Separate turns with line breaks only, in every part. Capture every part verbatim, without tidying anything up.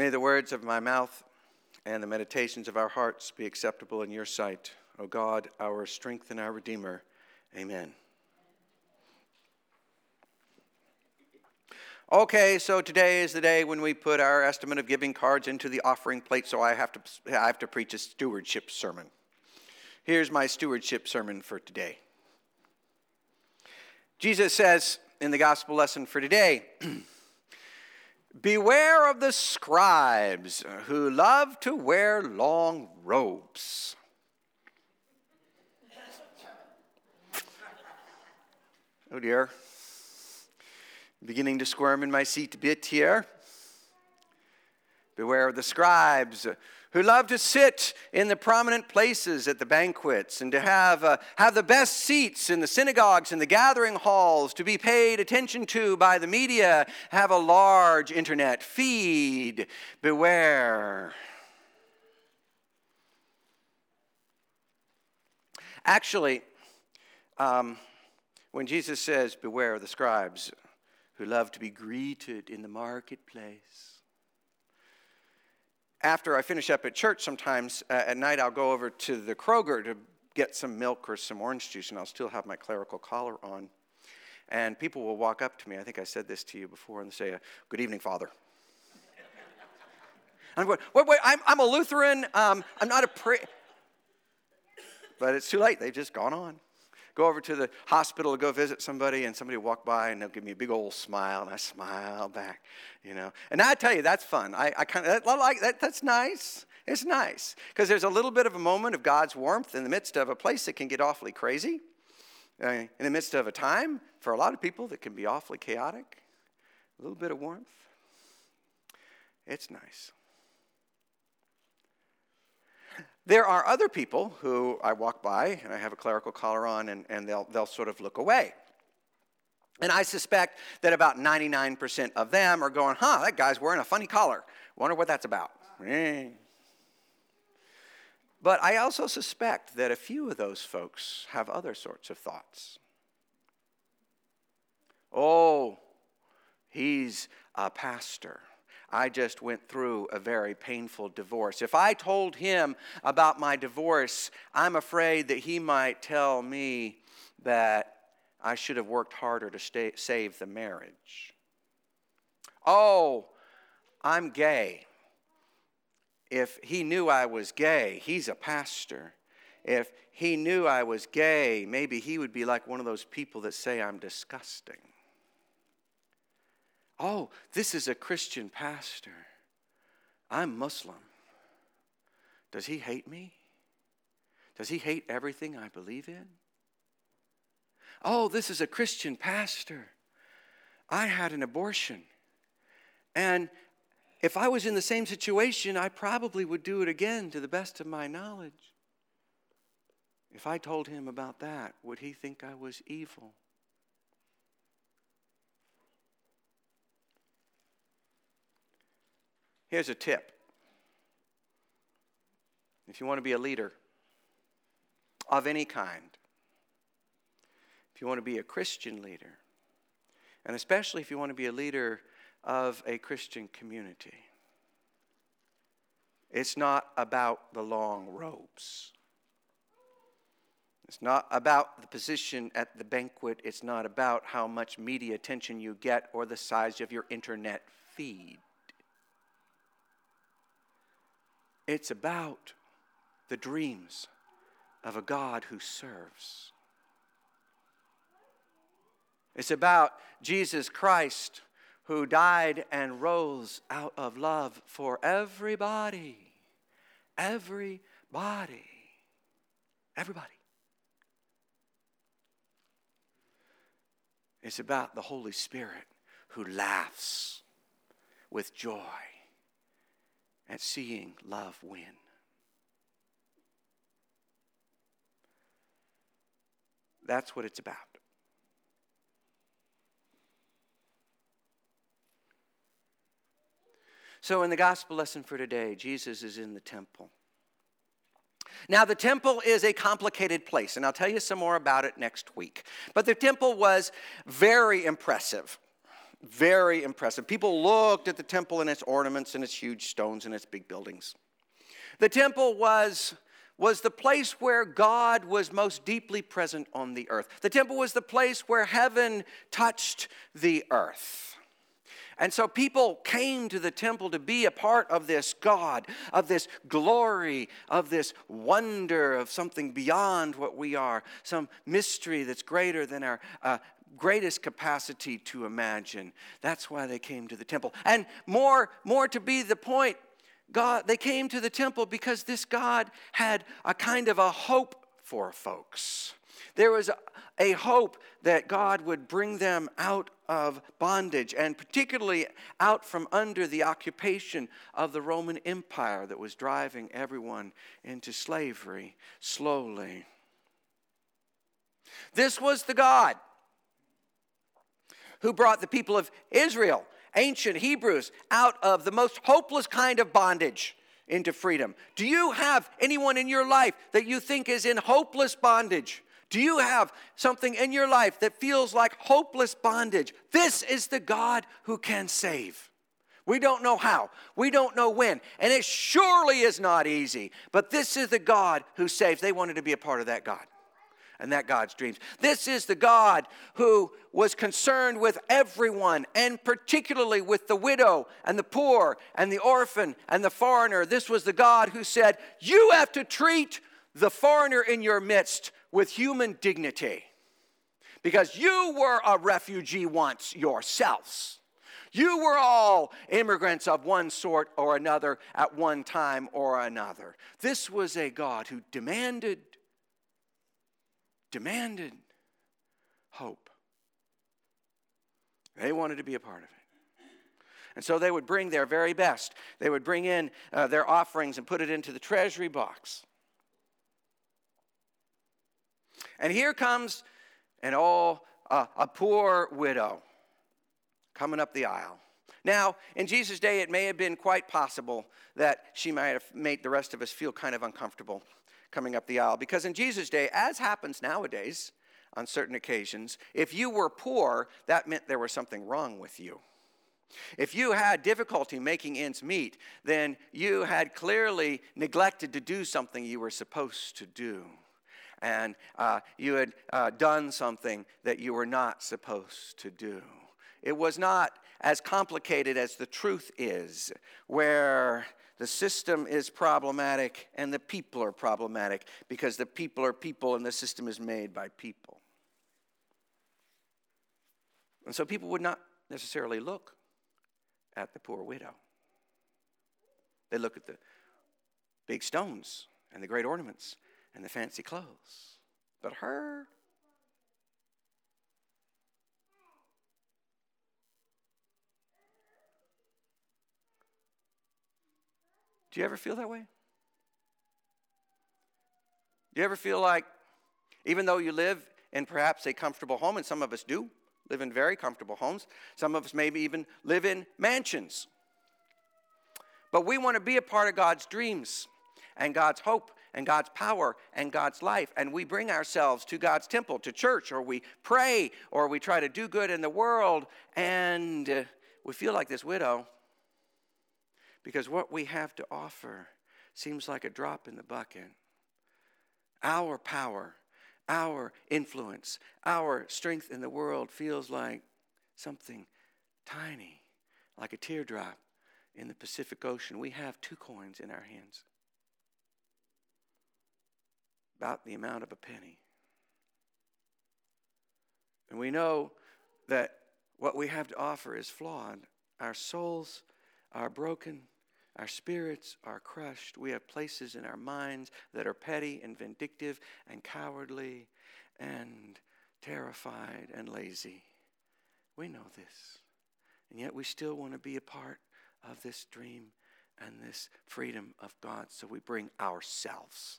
May the words of my mouth and the meditations of our hearts be acceptable in your sight, O God, our strength and our Redeemer. Amen. Okay, so today is the day when we put our estimate of giving cards into the offering plate, so I have to I have to preach a stewardship sermon. Here's my stewardship sermon for today. Jesus says in the gospel lesson for today, beware of the scribes who love to wear long robes. Oh dear. Beginning to squirm in my seat a bit here. Beware of the scribes who love to sit in the prominent places at the banquets and to have, uh, have the best seats in the synagogues and the gathering halls, to be paid attention to by the media, have a large internet feed. Beware. Actually, um, when Jesus says, beware of the scribes who love to be greeted in the marketplace. After I finish up at church sometimes, uh, at night I'll go over to the Kroger to get some milk or some orange juice, and I'll still have my clerical collar on. And people will walk up to me, I think I said this to you before, and say, good evening, Father. I'm going, wait, wait, I'm, I'm a Lutheran, um, I'm not a priest. But it's too late, they've just gone on. Go over to the hospital to go visit somebody, and somebody will walk by, and they'll give me a big old smile, and I smile back, you know. And I tell you, that's fun. I, I kind of I like that. That's nice. It's nice because there's a little bit of a moment of God's warmth in the midst of a place that can get awfully crazy, uh, in the midst of a time for a lot of people that can be awfully chaotic. A little bit of warmth. It's nice. There are other people who I walk by, and I have a clerical collar on, and, and they'll, they'll sort of look away. And I suspect that about ninety-nine percent of them are going, huh, that guy's wearing a funny collar. Wonder what that's about. But I also suspect that a few of those folks have other sorts of thoughts. Oh, he's a pastor. I just went through a very painful divorce. If I told him about my divorce, I'm afraid that he might tell me that I should have worked harder to stay, save the marriage. Oh, I'm gay. If he knew I was gay, he's a pastor. If he knew I was gay, maybe he would be like one of those people that say I'm disgusting. Oh, this is a Christian pastor. I'm Muslim. Does he hate me? Does he hate everything I believe in? Oh, this is a Christian pastor. I had an abortion. And if I was in the same situation, I probably would do it again to the best of my knowledge. If I told him about that, would he think I was evil? Here's a tip. If you want to be a leader of any kind, if you want to be a Christian leader, and especially if you want to be a leader of a Christian community, it's not about the long robes. It's not about the position at the banquet. It's not about how much media attention you get or the size of your internet feed. It's about the dreams of a God who serves. It's about Jesus Christ who died and rose out of love for everybody. Everybody. Everybody. It's about the Holy Spirit who laughs with joy at seeing love win. That's what it's about. So in the gospel lesson for today, Jesus is in the temple. Now, the temple is a complicated place, and I'll tell you some more about it next week. But the temple was very impressive. very impressive. People looked at the temple and its ornaments and its huge stones and its big buildings. The temple was, was the place where God was most deeply present on the earth. The temple was the place where heaven touched the earth. And so people came to the temple to be a part of this God, of this glory, of this wonder, of something beyond what we are, some mystery that's greater than our uh, greatest capacity to imagine. That's why they came to the temple. And more, more to be the point, God, they came to the temple because this God had a kind of a hope for folks. There was a, a hope that God would bring them out of bondage, and particularly out from under the occupation of the Roman Empire that was driving everyone into slavery slowly. This was the God who brought the people of Israel, ancient Hebrews, out of the most hopeless kind of bondage into freedom. Do you have anyone in your life that you think is in hopeless bondage? Do you have something in your life that feels like hopeless bondage? This is the God who can save. We don't know how. We don't know when. And it surely is not easy. But this is the God who saves. They wanted to be a part of that God and that God's dreams. This is the God who was concerned with everyone, and particularly with the widow and the poor and the orphan and the foreigner. This was the God who said, you have to treat the foreigner in your midst with human dignity, because you were a refugee once yourselves. You were all immigrants of one sort or another at one time or another. This was a God who demanded, demanded hope. They wanted to be a part of it. And so they would bring their very best. They would bring in uh, their offerings and put it into the treasury box. And here comes an oh, uh, a poor widow coming up the aisle. Now, in Jesus' day, it may have been quite possible that she might have made the rest of us feel kind of uncomfortable coming up the aisle. Because in Jesus' day, as happens nowadays on certain occasions, if you were poor, that meant there was something wrong with you. If you had difficulty making ends meet, then you had clearly neglected to do something you were supposed to do. And uh, you had uh, done something that you were not supposed to do. It was not as complicated as the truth is, where the system is problematic and the people are problematic, because the people are people and the system is made by people. And so people would not necessarily look at the poor widow. They look at the big stones and the great ornaments and the fancy clothes. But her, do you ever feel that way? Do you ever feel like, even though you live in perhaps a comfortable home, and some of us do live in very comfortable homes, some of us maybe even live in mansions, but we want to be a part of God's dreams and God's hope and God's power and God's life. And we bring ourselves to God's temple, to church, or we pray, or we try to do good in the world. And uh, we feel like this widow, because what we have to offer seems like a drop in the bucket. Our power, our influence, our strength in the world feels like something tiny, like a teardrop in the Pacific Ocean. We have two coins in our hands, about the amount of a penny. And we know that what we have to offer is flawed. Our souls are broken. Our spirits are crushed. We have places in our minds that are petty and vindictive and cowardly and terrified and lazy. We know this. And yet we still want to be a part of this dream and this freedom of God. So we bring ourselves.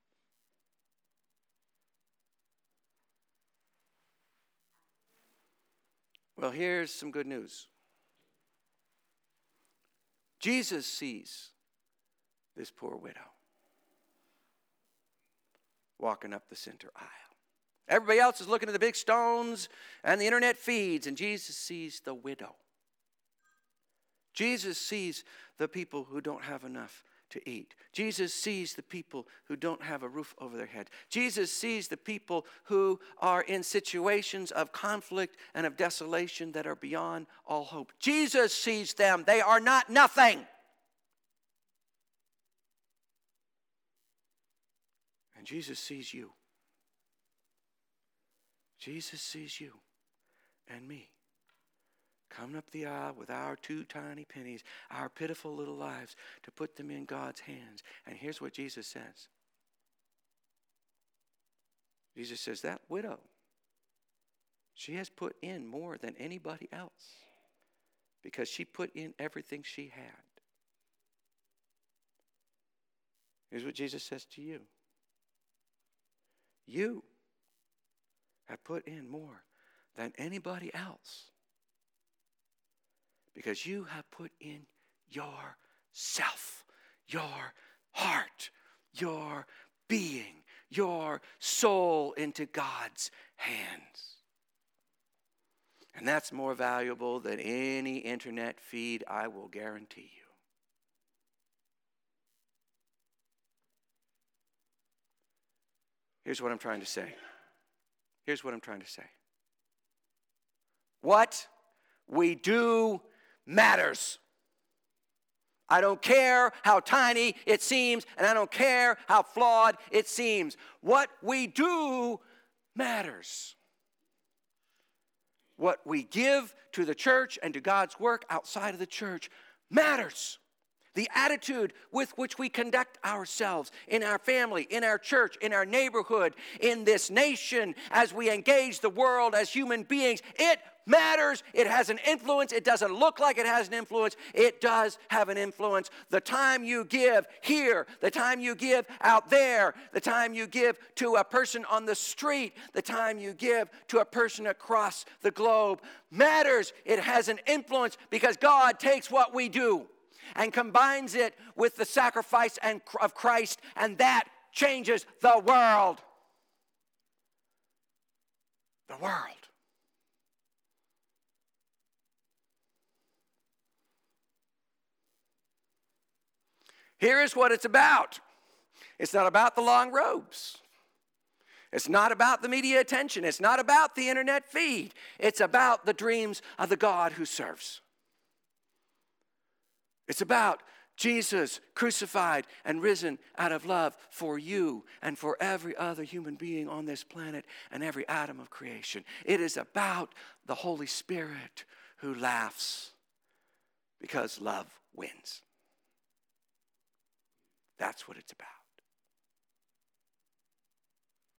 Well, here's some good news. Jesus sees this poor widow walking up the center aisle. Everybody else is looking at the big stones and the internet feeds, and Jesus sees the widow. Jesus sees the people who don't have enough to eat. Jesus sees the people who don't have a roof over their head. Jesus sees the people who are in situations of conflict and of desolation that are beyond all hope. Jesus sees them. They are not nothing. And Jesus sees you. Jesus sees you and me coming up the aisle with our two tiny pennies, our pitiful little lives, to put them in God's hands. And here's what Jesus says. Jesus says, that widow, she has put in more than anybody else because she put in everything she had. Here's what Jesus says to you. You have put in more than anybody else because you have put in yourself, your heart, your being, your soul into God's hands. And that's more valuable than any internet feed, I will guarantee you. Here's what I'm trying to say. Here's what I'm trying to say. What we do matters. I don't care how tiny it seems, and I don't care how flawed it seems. What we do matters. What we give to the church and to God's work outside of the church matters. The attitude with which we conduct ourselves in our family, in our church, in our neighborhood, in this nation, as we engage the world as human beings, it matters. It has an influence. It doesn't look like it has an influence. It does have an influence. The time you give here, the time you give out there, the time you give to a person on the street, the time you give to a person across the globe matters. It has an influence because God takes what we do and combines it with the sacrifice and of Christ, and that changes the world. The world. Here is what it's about. It's not about the long robes. It's not about the media attention. It's not about the internet feed. It's about the dreams of the God who serves. It's about Jesus crucified and risen out of love for you and for every other human being on this planet and every atom of creation. It is about the Holy Spirit who laughs because love wins. That's what it's about.